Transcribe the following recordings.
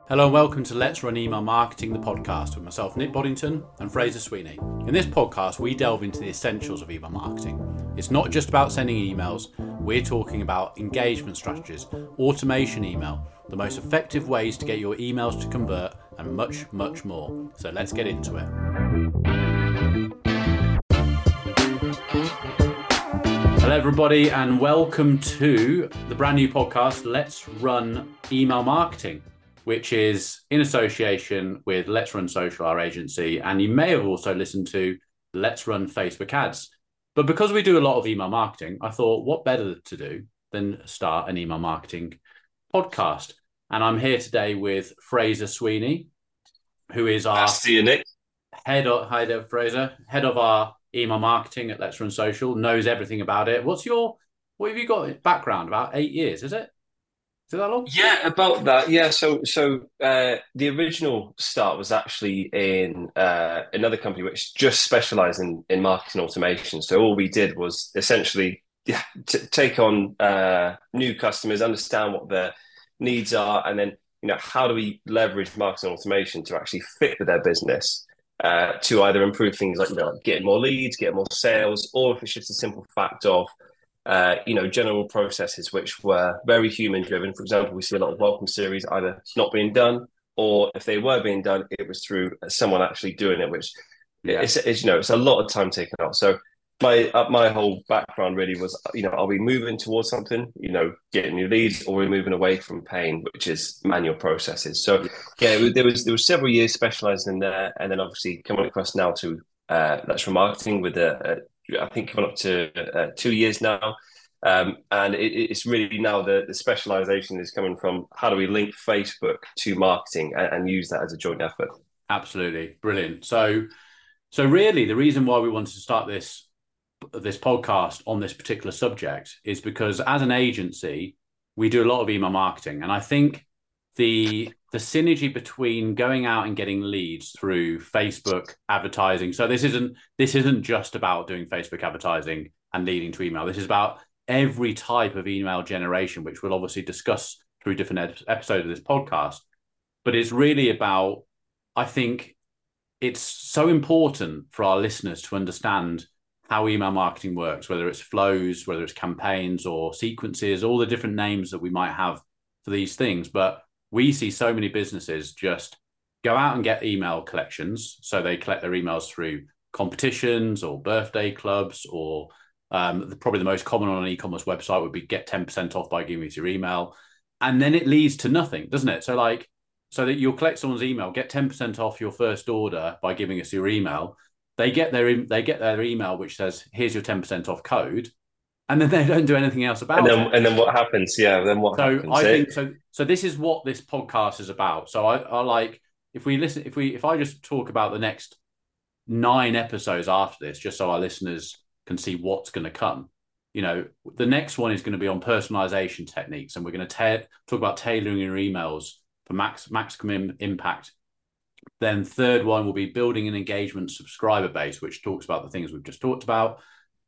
Hello and welcome to Let's Run Email Marketing, the podcast with myself, Nick Boddington, and Fraser Sweeney. In this podcast, we delve into the essentials of email marketing. It's not just about sending emails, we're talking about engagement strategies, automation email, the most effective ways to get your emails to convert, and much, much more. So let's get into it. Hello everybody and welcome to the brand new podcast, Let's Run Email Marketing, which is in association with Let's Run Social, our agency. And you may have also listened to Let's Run Facebook Ads. But because we do a lot of email marketing, I thought what better to do than start an email marketing podcast. And I'm here today with Fraser Sweeney, who is our Nick. head of, hi there, Fraser, head of our email marketing at Let's Run Social, knows everything about it. What have you got background? About 8 years, is it? Is it that long? Yeah, about that. Yeah, the original start was actually in another company which just specialized in marketing automation. So all we did was essentially take on new customers, understand what their needs are, and then how do we leverage marketing automation to actually fit with their business to either improve things like getting more leads, get more sales, or if it's just a simple fact of general processes which were very human driven. For example, we see a lot of welcome series either not being done, or if they were being done, it was through someone actually doing it, which it's a lot of time taken out. So my whole background really was, are we moving towards something, getting new leads, or are we moving away from pain, which is manual processes? So there was several years specializing in there, and then obviously coming across now to Let's Run Marketing with I think coming up to 2 years now. And it's really now the specialization is coming from how do we link Facebook to marketing and use that as a joint effort. Absolutely. Brilliant. So really the reason why we wanted to start this podcast on this particular subject is because as an agency, we do a lot of email marketing. And I think the synergy between going out and getting leads through Facebook advertising. So this isn't just about doing Facebook advertising and leading to email. This is about every type of email generation, which we'll obviously discuss through different episodes of this podcast. But it's really about, I think it's so important for our listeners to understand how email marketing works, whether it's flows, whether it's campaigns or sequences, all the different names that we might have for these things. But we see so many businesses just go out and get email collections. So they collect their emails through competitions or birthday clubs, or probably the most common on an e-commerce website would be get 10% off by giving us your email. And then it leads to nothing, doesn't it? So that you'll collect someone's email, get 10% off your first order by giving us your email. They get their email, which says, here's your 10% off code. And then they don't do anything else about it. And then what happens? Yeah, then what happens? I think so. So this is what this podcast is about. So I like if I just talk about the next 9 episodes after this, just so our listeners can see what's going to come. The next one is going to be on personalization techniques, and we're going to talk about tailoring your emails for maximum impact. Then third one will be building an engagement subscriber base, which talks about the things we've just talked about.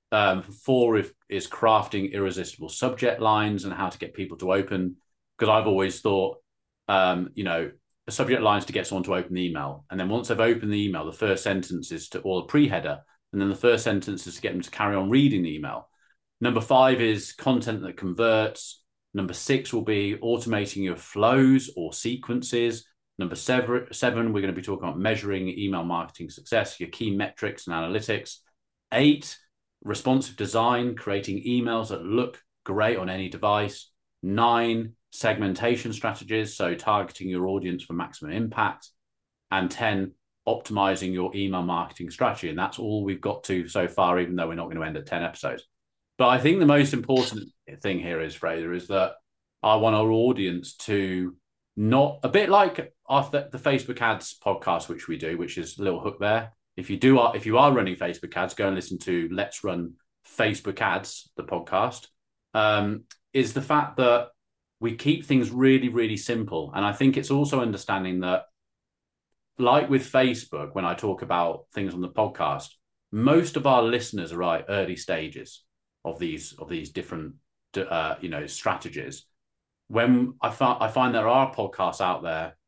4 is crafting irresistible subject lines and how to get people to open. Because I've always thought, a subject line is to get someone to open the email. And then once they've opened the email, the first sentence is or a pre-header. And then the first sentence is to get them to carry on reading the email. Number 5 is content that converts. Number 6 will be automating your flows or sequences. Number 7, we're going to be talking about measuring email marketing success, your key metrics and analytics. 8, responsive design, creating emails that look great on any device. 9, segmentation strategies, so targeting your audience for maximum impact. And 10, optimizing your email marketing strategy. And that's all we've got to so far, even though we're not going to end at 10 episodes. But I think the most important thing here is, Fraser, is that I want our audience to not, a bit like the Facebook ads podcast, which we do, which is a little hook there. If you are running Facebook ads, go and listen to Let's Run Facebook Ads, the podcast, is the fact that we keep things really, really simple. And I think it's also understanding that, like with Facebook, when I talk about things on the podcast, most of our listeners are at early stages of these different strategies. When I find there are podcasts out there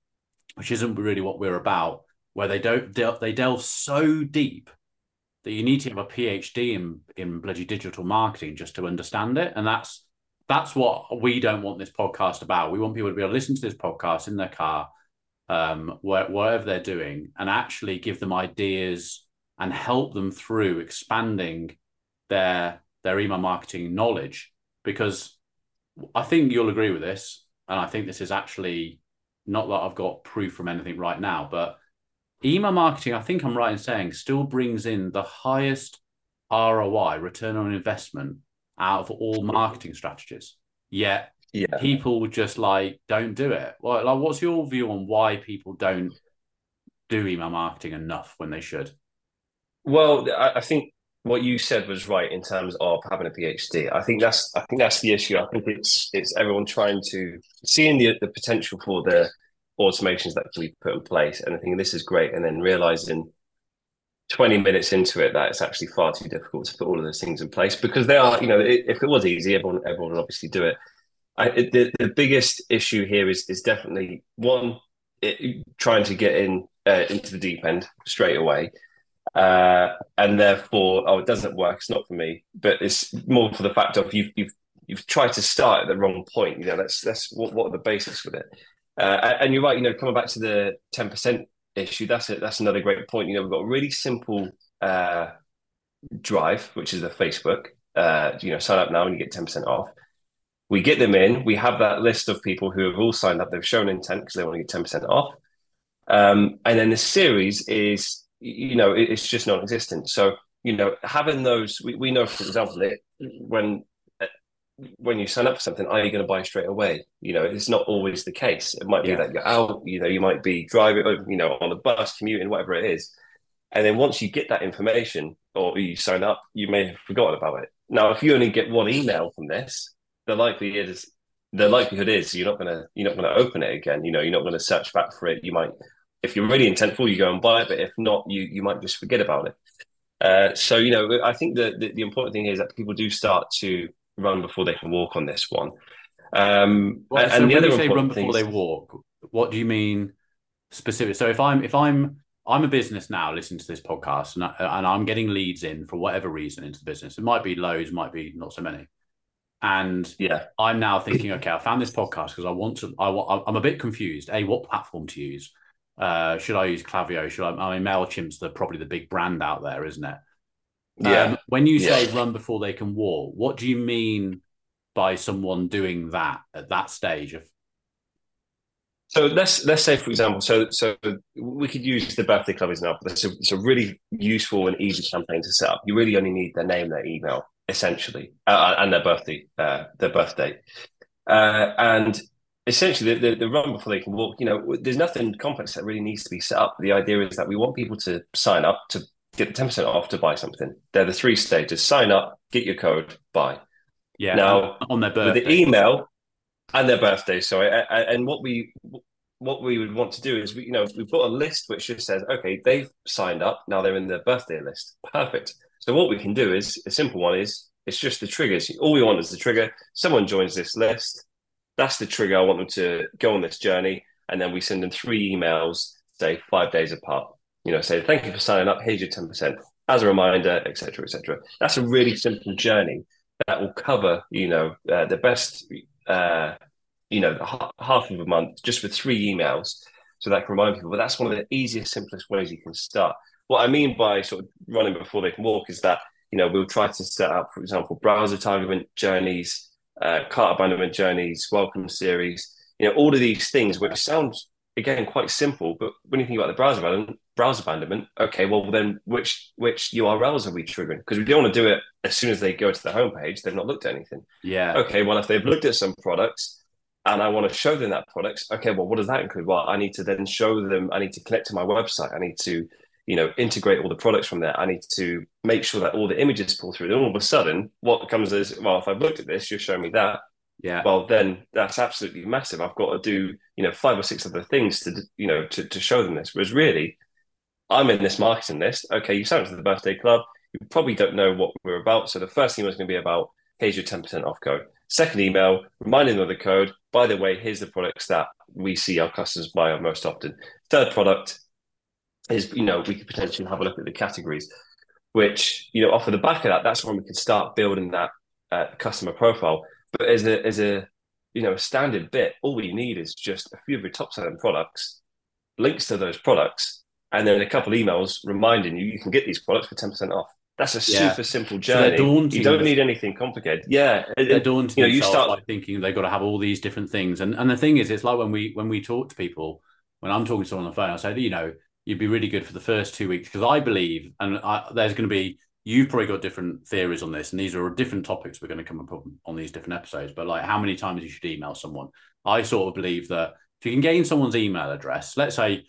which isn't really what we're about, where they delve so deep that you need to have a PhD in bloody digital marketing just to understand it. And that's what we don't want this podcast about. We want people to be able to listen to this podcast in their car, wherever they're doing, and actually give them ideas and help them through expanding their email marketing knowledge. Because I think you'll agree with this, and I think this is actually not that I've got proof from anything right now, but email marketing, I think I'm right in saying, still brings in the highest ROI, return on investment, out of all marketing strategies. Yet Yeah. people just like don't do it. Like, what's your view on why people don't do email marketing enough when they should? Well, I think what you said was right in terms of having a PhD. I think that's the issue. I think it's everyone trying to seeing the potential for the automations that can be put in place and I think this is great, and then realizing 20 minutes into it that it's actually far too difficult to put all of those things in place because they are, if it was easy, everyone would obviously do it. The biggest issue here is definitely one, trying to get into the deep end straight away. And therefore, it doesn't work. It's not for me. But it's more for the fact of you've tried to start at the wrong point. That's what are the basics with it. And you're right. Coming back to the 10% issue, that's another great point. We've got a really simple drive, which is the Facebook. Sign up now and you get 10% off. We get them in. We have that list of people who have all signed up. They've shown intent because they want to get 10% off. And then the series is, it's just non-existent. So, having those, we know, for example, that when you sign up for something, are you going to buy straight away? It's not always the case. It might be that you're out, you might be driving, on a bus, commuting, whatever it is. And then once you get that information or you sign up, you may have forgotten about it. Now, if you only get one email from this, the likelihood is you're not gonna open it again. You're not gonna search back for it. You might, if you're really intentful, you go and buy it, but if not, you might just forget about it. So I think the important thing is that people do start to run before they can walk on this one. And so the other important run before they walk, what do you mean specific? So if I'm a business now listening to this podcast and I'm getting leads in for whatever reason into the business, it might be loads, might be not so many. And I'm now thinking, okay, I found this podcast because I'm a bit confused. What platform to use? Should I use Klaviyo? MailChimp's probably the big brand out there, isn't it? Yeah. When you say run before they can walk, what do you mean by someone doing that at that stage of? So let's say, for example, so we could use the birthday club as an example. It's a really useful and easy campaign to set up. You really only need their name, their email, essentially, and their birth date. And essentially, the run before they can walk, there's nothing complex that really needs to be set up. The idea is that we want people to sign up to get 10% off to buy something. They're the 3 stages: sign up, get your code, buy. Yeah. Now, on their birthday. With the email and their birthday, sorry. And what we would want to do is we've got a list which just says, okay, they've signed up, now they're in the birthday list. Perfect. So what we can do is, a simple one is, it's just the triggers. All we want is the trigger. Someone joins this list. That's the trigger. I want them to go on this journey. And then we send them 3 emails, say 5 days apart. Say, thank you for signing up. Here's your 10%. As a reminder, et cetera, et cetera. That's a really simple journey that will cover, the best, half of a month just with 3 emails. So that can remind people. But that's one of the easiest, simplest ways you can start. What I mean by sort of running before they can walk is that, we'll try to set up, for example, browser targeting journeys, cart abandonment journeys, welcome series, all of these things, which sound, again, quite simple. But when you think about the browser abandonment, okay, well, then which URLs are we triggering? Because we don't want to do it as soon as they go to the homepage. They've not looked at anything. Yeah. Okay, well, if they've looked at some products and I want to show them that product, okay, well, what does that include? Well, I need to then show them, I need to connect to my website. I need to integrate all the products from there. I need to make sure that all the images pull through. And all of a sudden, what comes is, well, if I've looked at this, you're showing me that. Yeah. Well, then that's absolutely massive. I've got to do, 5 or 6 other things to show them this. Whereas really, I'm in this marketing list. Okay, you signed up to the birthday club. You probably don't know what we're about. So the first thing was going to be about, here's your 10% off code. Second email, reminding them of the code. By the way, here's the products that we see our customers buy on most often. Third product is, we could potentially have a look at the categories, which, off of the back of that, that's when we can start building that customer profile. But as a standard bit, all we need is just a few of your top selling products, links to those products, and then a couple emails reminding you can get these products for 10% off. That's a super simple So they're journey. daunting. You don't need anything complicated. Yeah. They're daunting themselves you start by thinking they've got to have all these different things. And the thing is, it's like when we talk to people, when I'm talking to someone on the phone, I say, you'd be really good for the first 2 weeks, because I believe, there's going to be, you've probably got different theories on this, and these are different topics we're going to come up on these different episodes, but like how many times you should email someone. I sort of believe that if you can gain someone's email address, let's say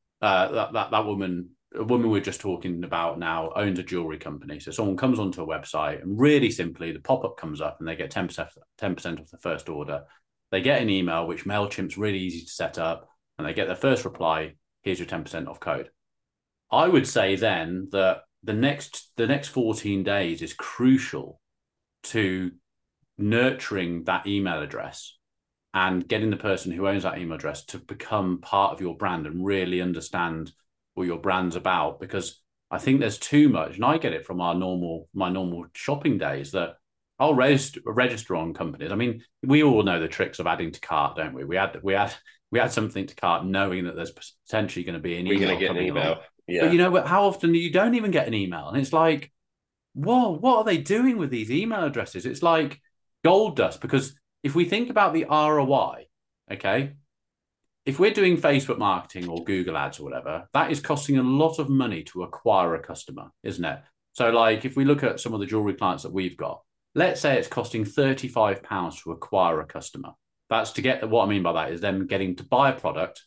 that woman, a woman we're just talking about now, owns a jewelry company. So someone comes onto a website and really simply the pop-up comes up and they get 10% off the first order. They get an email, which MailChimp's really easy to set up, and they get their first reply, here's your 10% off code. I would say then that the next 14 days is crucial to nurturing that email address and getting the person who owns that email address to become part of your brand and really understand what your brand's about. Because I think there's too much, and I get it from my normal shopping days, that I'll register on companies. I mean, we all know the tricks of adding to cart, don't we? We add something to cart knowing that there's potentially going to be an email. We're going to get an email. Yeah. But how often you don't even get an email? And it's like, whoa, what are they doing with these email addresses? It's like gold dust. Because if we think about the ROI, okay, if we're doing Facebook marketing or Google ads or whatever, that is costing a lot of money to acquire a customer, isn't it? So like if we look at some of the jewelry clients that we've got, let's say it's costing £35 to acquire a customer. That's to get, what I mean by that is them getting to buy a product,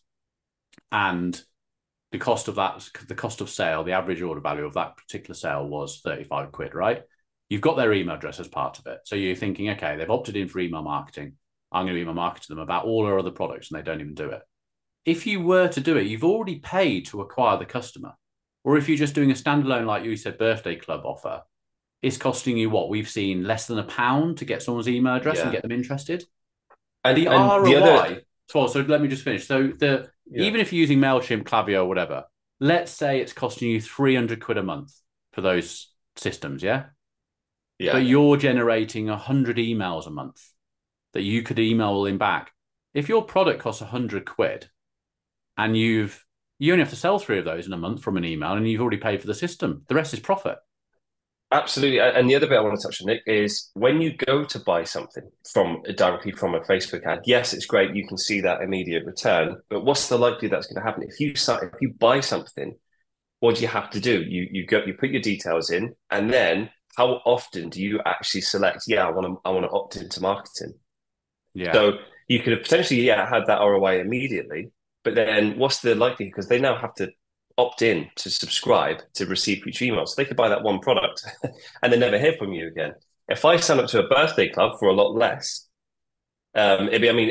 and the cost of sale, the average order value of that particular sale was 35 quid, right? You've got their email address as part of it. So you're thinking, okay, they've opted in for email marketing. I'm going to email market to them about all our other products, and they don't even do it. If you were to do it, you've already paid to acquire the customer. Or if you're just doing a standalone, like you said, birthday club offer, it's costing you what? We've seen less than £1 to get someone's email address and get them interested. And the ROI, so let me just finish. So even if you're using MailChimp, Klaviyo, whatever, let's say it's costing you 300 quid a month for those systems, yeah? Yeah. But you're generating 100 emails a month that you could email in back. If your product costs 100 quid and you only have to sell 3 of those in a month from an email, and you've already paid for the system, the rest is profit. Absolutely. And the other bit I want to touch on, Nick, is when you go to buy something directly from a Facebook ad, yes, it's great. You can see that immediate return, but what's the likelihood that's going to happen? If you buy something, what do you have to do? You put your details in, and then how often do you actually select, I want to opt into marketing? Yeah. So you could have potentially, had that ROI immediately, but then what's the likelihood? Because they now have to opt in to subscribe to receive future emails. So they could buy that one product and then never hear from you again. If I sign up to a birthday club for a lot less, I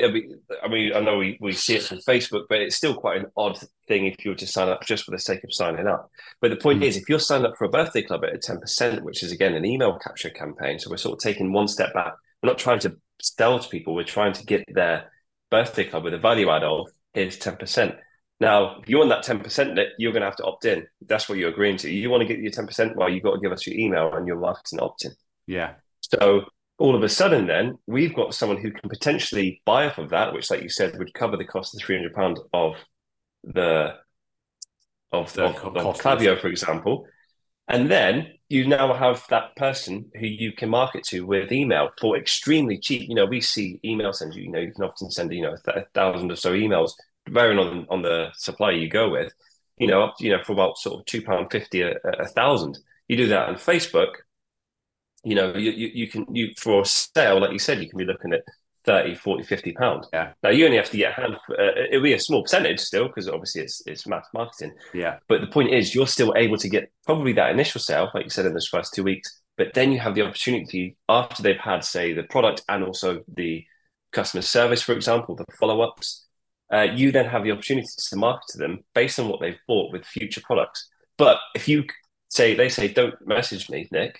know we see it from Facebook, but it's still quite an odd thing if you were to sign up just for the sake of signing up. But the point is, if you're signed up for a birthday club at 10%, which is again an email capture campaign, so we're sort of taking one step back. We're not trying to sell to people. We're trying to get their birthday club with a value add of here's 10%. Now, if you want that 10%, Nick, you're going to have to opt in. That's what you're agreeing to. You want to get your 10%, well, you've got to give us your email and your marketing opt-in. Yeah. So all of a sudden then, we've got someone who can potentially buy off of that, which, like you said, would cover the cost of £300 of Klaviyo, for example. And then you now have that person who you can market to with email for extremely cheap. We see email send you can often send 1,000 or so emails, varying on the supplier you go with, for about sort of £2.50 a thousand. You do that on Facebook, you can for a sale, like you said, you can be looking at 30, 40, £50. Yeah. Now you only have to get it'll be a small percentage still, because obviously it's mass marketing. Yeah. But the point is, you're still able to get probably that initial sale, like you said, in those first 2 weeks. But then you have the opportunity after they've had, say, the product and also the customer service, for example, the follow-ups. You then have the opportunity to market to them based on what they've bought with future products. But if they say, don't message me, Nick,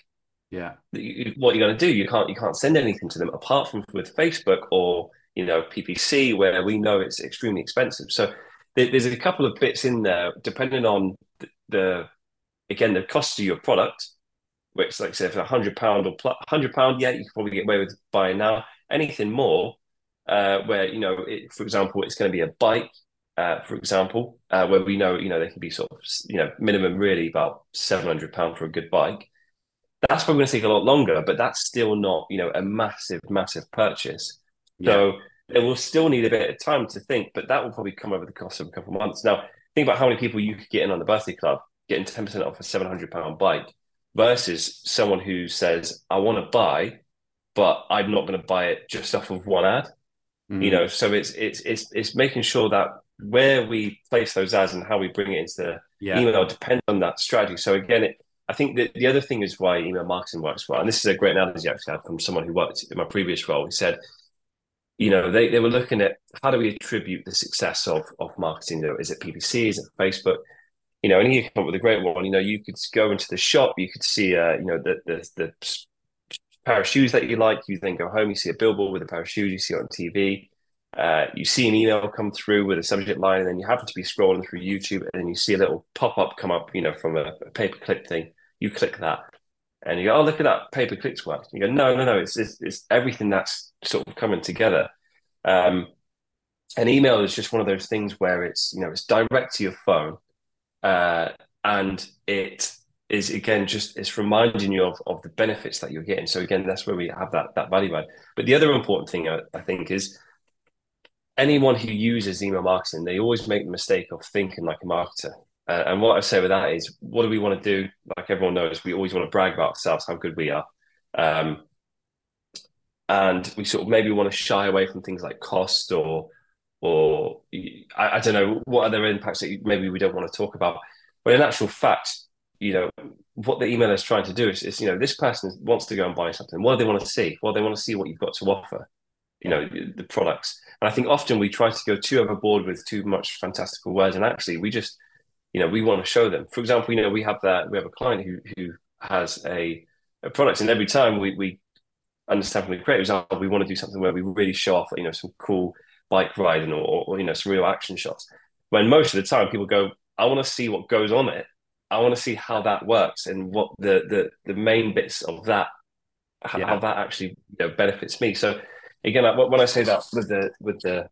Yeah. What you're going to do, you can't send anything to them apart from with Facebook or PPC, where we know it's extremely expensive. So there's a couple of bits in there depending on the again the cost of your product, which, like I said, for £100 or £100, yeah, you can probably get away with buying now. Anything more, where for example, it's going to be a bike, for example, where we know they can be sort of minimum really about £700 for a good bike. That's probably going to take a lot longer, but that's still not a massive, massive purchase. Yeah. So they will still need a bit of time to think, but that will probably come over the course of a couple of months. Now, think about how many people you could get in on the birthday club, getting 10% off a £700 bike versus someone who says, I want to buy, but I'm not going to buy it just off of one ad. Mm. So it's making sure that where we place those ads and how we bring it into the Yeah. email depends on that strategy. So again, I think that the other thing is why email marketing works well, and this is a great analogy actually I had from someone who worked in my previous role. He said, they were looking at how do we attribute the success of marketing? Is it PPC? Is it Facebook? And he came up with a great one. You could go into the shop, you could see, the pair of shoes that you like. You then go home, you see a billboard with a pair of shoes, you see it on TV. You see an email come through with a subject line, and then you happen to be scrolling through YouTube, and then you see a little pop up come up, from a pay-per-click thing. You click that, and you go, "Oh, look at that, pay-per-clicks work." You go, "No, no, no! It's everything that's sort of coming together." Um, and email is just one of those things where it's direct to your phone, and it is again just it's reminding you of the benefits that you're getting. So again, that's where we have that value add. But the other important thing I think is anyone who uses email marketing, they always make the mistake of thinking like a marketer. And what I say with that is, what do we want to do? Like everyone knows, we always want to brag about ourselves, how good we are. Um, and we sort of maybe want to shy away from things like cost or I don't know what other impacts that maybe we don't want to talk about. But in actual fact, what the email is trying to do is this person wants to go and buy something. What do they want to see? Well, they want to see what you've got to offer, Yeah. the products. And I think often we try to go too overboard with too much fantastical words, and actually we just, we want to show them. For example, we have a client who has a product, and every time we understand from the creators, we want to do something where we really show off, some cool bike riding or some real action shots. When most of the time people go, I want to see what goes on it. I want to see how that works and what the main bits of that, how Yeah. that actually benefits me. So again, when I say that with the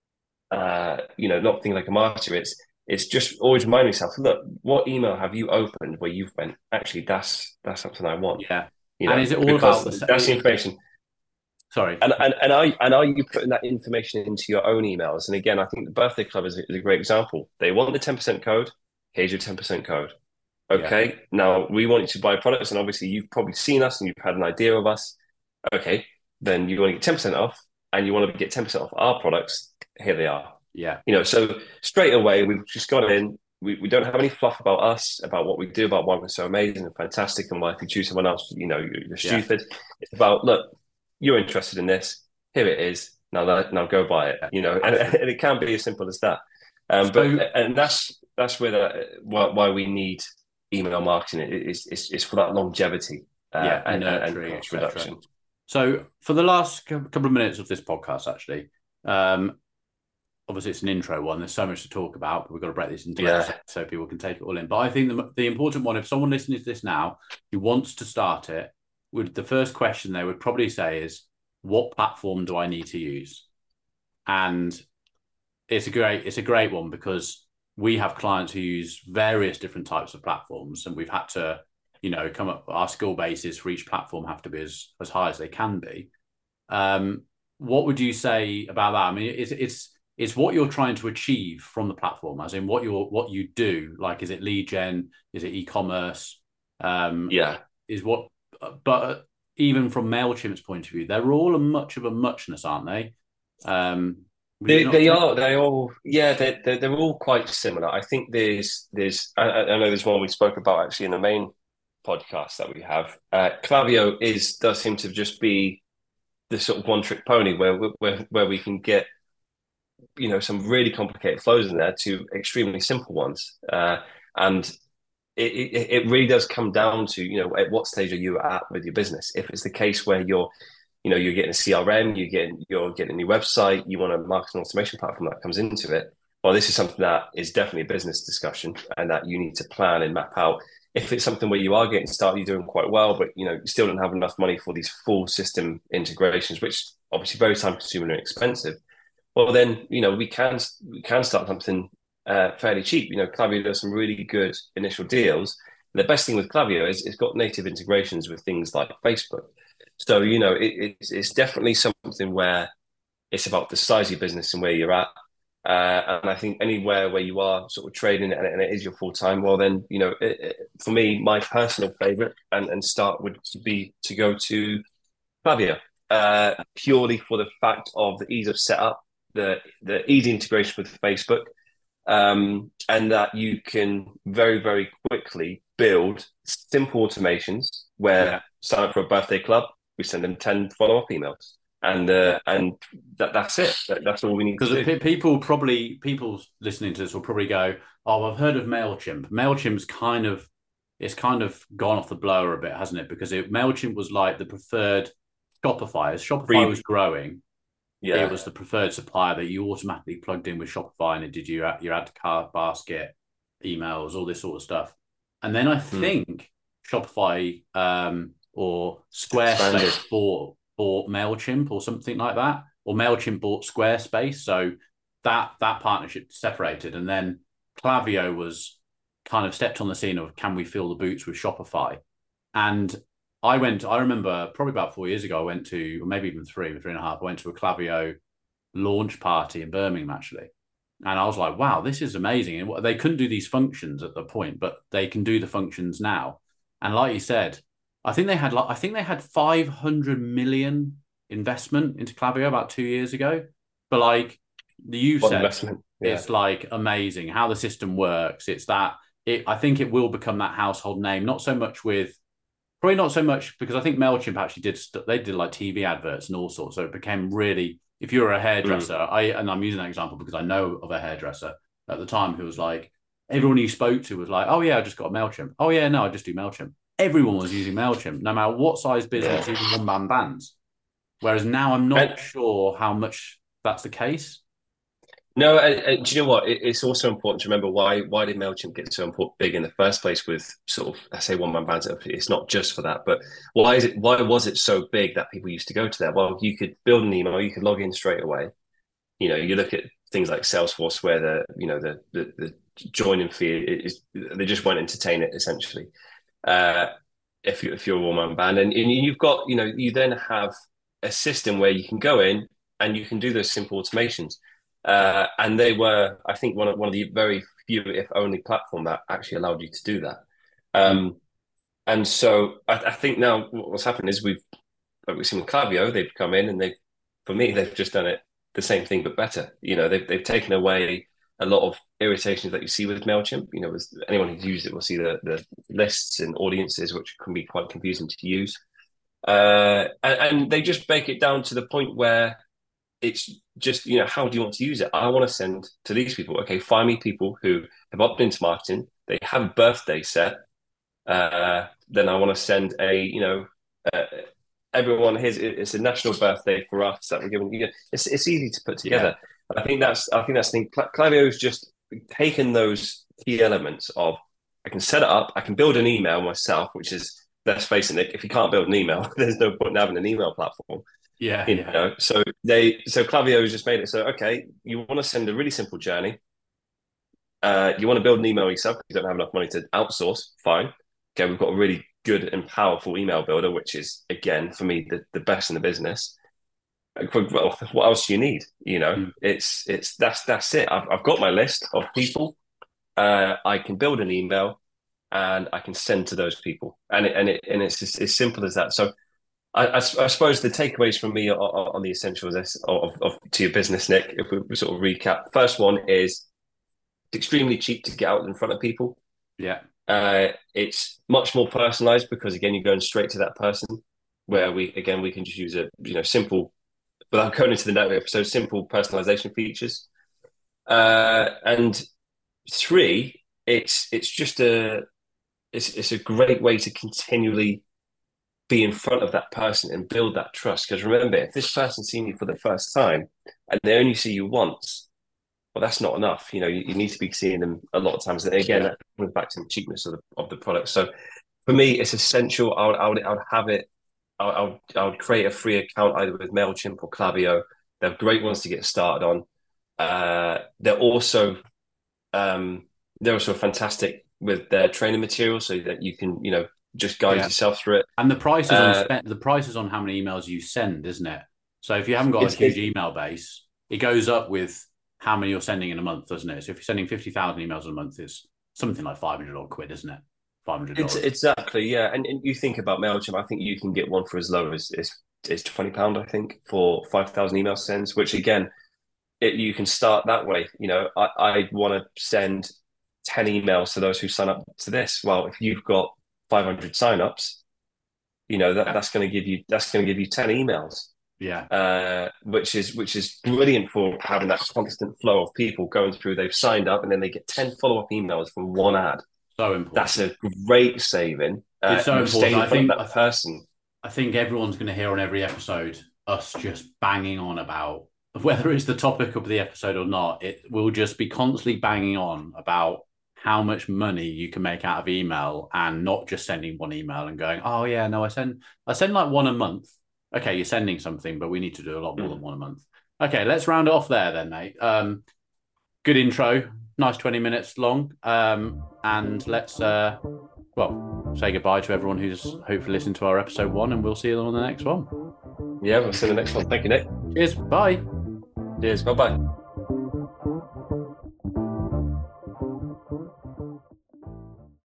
not thinking like a marketer, it's just always remind myself, look, what email have you opened where you've went, actually, that's something I want, Yeah. And is it all because about that's the information. sorry. And are you putting that information into your own emails? And again, I think the birthday club is a great example. They want the 10% code. Here's your 10% code. Yeah. Okay. Now we want you to buy products, and obviously you've probably seen us and you've had an idea of us. Okay. Then you want to get 10% off, and you want to get 10% off our products. Here they are. Yeah. So straight away we've just gone in. We don't have any fluff about us, about what we do, about why we're so amazing and fantastic, and why if you choose someone else, you're Yeah. stupid. It's about, look, you're interested in this. Here it is. Now go buy it. Yeah. And it can be as simple as that. And that's where why we need email marketing. It's for that longevity Yeah, and nurturing, cost etc. reduction. So for the last couple of minutes of this podcast, actually, obviously it's an intro one. There's so much to talk about, but we've got to break this into Yeah. episodes so people can take it all in. But I think the important one, if someone listening to this now who wants to start it, the first question they would probably say is, what platform do I need to use? And it's a great one because we have clients who use various different types of platforms, and we've had to, come up, our skill bases for each platform have to be as high as they can be. What would you say about that? I mean, it's what you're trying to achieve from the platform, as in what you do. Like, is it lead gen? Is it e-commerce? Yeah. Is what, but even from MailChimp's point of view, they're all much of a muchness, aren't they? Would you not They think? are. They all. Yeah. They're all quite similar. I think there's. I know there's one we spoke about actually in the main podcast that we have. Klaviyo does seem to just be the sort of one trick pony where we can get some really complicated flows in there to extremely simple ones. And it really does come down to, at what stage are you at with your business. If it's the case where you're getting a CRM, you're getting a new website, you want a marketing automation platform that comes into it. Well, this is something that is definitely a business discussion and that you need to plan and map out. If it's something where you are getting started, you're doing quite well, but you still don't have enough money for these full system integrations, which obviously very time consuming and expensive. Well, then we can start something fairly cheap. Klaviyo does some really good initial deals. And the best thing with Klaviyo is it's got native integrations with things like Facebook. So it's definitely something where it's about the size of your business and where you're at. And I think anywhere where you are sort of trading and it is your full time, well, then, for me, my personal favorite and start would be to go to Klaviyo, purely for the fact of the ease of setup, the easy integration with Facebook, and that you can very, very quickly build simple automations where sign up for a birthday club, we send them 10 follow-up emails. And that's it. That's all we need to do. Because people listening to this will probably go, "Oh, I've heard of Mailchimp. Mailchimp's kind of gone off the blower a bit, hasn't it? Because Mailchimp was like the preferred Shopify. As Shopify was growing, it was the preferred supplier that you automatically plugged in with Shopify, and it did your add to cart, basket, emails, all this sort of stuff. And then I think Shopify or Squarespace bought Mailchimp or something like that, or Mailchimp bought Squarespace. So that partnership separated, and then Klaviyo was kind of stepped on the scene of, can we fill the boots with Shopify? And I remember probably about 4 years ago, I went to, or maybe even three and a half, I went to a Klaviyo launch party in Birmingham, actually. And I was like, wow, this is amazing. And they couldn't do these functions at the point, but they can do the functions now. And like you said, I think they had 500 million investment into Klaviyo about 2 years ago. But like you said, investment. Yeah. It's like amazing how the system works. I think it will become that household name, probably not so much because I think Mailchimp actually did like TV adverts and all sorts. So it became really, if you're a hairdresser, and I'm using that example because I know of a hairdresser at the time who was like, everyone you spoke to was like, oh yeah, I just got a Mailchimp. Oh yeah, no, I just do Mailchimp. Everyone was using Mailchimp, no matter what size business, even one-man bands. Whereas now I'm not sure how much that's the case. No, do you know what? It's also important to remember why did Mailchimp get so big in the first place with sort of, I say one-man bands. It's not just for that, but why was it so big that people used to go to there? Well, you could build an email, you could log in straight away. You look at things like Salesforce where the joining fee is, they just won't entertain it essentially. If you're a one-man band, and you've got, you then have a system where you can go in and you can do those simple automations. And they were, I think, one of the very few, if only, platform that actually allowed you to do that. And so I think now what's happened is we've seen with Klaviyo, they've come in and they've just done it the same thing but better. They've taken away a lot of irritations that you see with Mailchimp. With anyone who's used it will see the lists and audiences, which can be quite confusing to use. And they just make it down to the point where it's just, how do you want to use it? I want to send to these people. Okay, find me people who have opted into marketing. They have a birthday set. Then I want to send everyone. It's a national birthday for us that we're giving. It's easy to put together. Yeah. I think that's the thing. Klaviyo's just taken those key elements of, I can set it up. I can build an email myself, which is, let's face it, if you can't build an email, there's no point in having an email platform. Yeah. So Klaviyo has just made it so, okay, you want to send a really simple journey. You want to build an email yourself because you don't have enough money to outsource. Fine. Okay, we've got a really good and powerful email builder, which is, again, for me, the best in the business. Well, what else do you need? It's that's it. I've got my list of people. I can build an email and I can send to those people, and it's just as simple as that. So I suppose the takeaways from me on the essentials of to your business, Nick, if we sort of recap, first one is it's extremely cheap to get out in front of people. Yeah. It's much more personalized because, again, you're going straight to that person, where we can just use a simple, without going into the network episode, simple personalization features. And three, it's just it's a great way to continually be in front of that person and build that trust. Because remember, if this person's seen you for the first time and they only see you once, well, that's not enough. You need to be seeing them a lot of times. And again, that comes back to the cheapness of the product. So for me, it's essential. I would have it. I would create a free account either with MailChimp or Klaviyo. They're great ones to get started on. They're also fantastic with their training material, so that you can just guide yourself through it. And the price is on how many emails you send, isn't it? So if you haven't got a huge email base, it goes up with how many you're sending in a month, doesn't it? So if you're sending 50,000 emails a month, it's something like 500 odd quid, isn't it? $500. Exactly, yeah. And you think about MailChimp, I think you can get one for as low as £20, I think, for 5,000 email sends, which again, you can start that way. I want to send 10 emails to those who sign up to this. Well, if you've got 500 signups, that's going to give you 10 emails. Yeah. Which is brilliant for having that constant flow of people going through. They've signed up and then they get 10 follow-up emails from one ad. So important. That's a great saving. It's so important. I think everyone's going to hear on every episode us just banging on about, whether it's the topic of the episode or not, it will just be constantly banging on about how much money you can make out of email, and not just sending one email and going, oh yeah, no, I send like one a month. Okay, you're sending something, but we need to do a lot more than one a month. Okay, let's round it off there then, mate. Good intro. Nice 20 minutes long. And let's, say goodbye to everyone who's hopefully listened to our episode 1, and we'll see you on the next one. Yeah, we'll see you in the next one. Thank you, Nick. Cheers. Bye. Cheers. Bye-bye.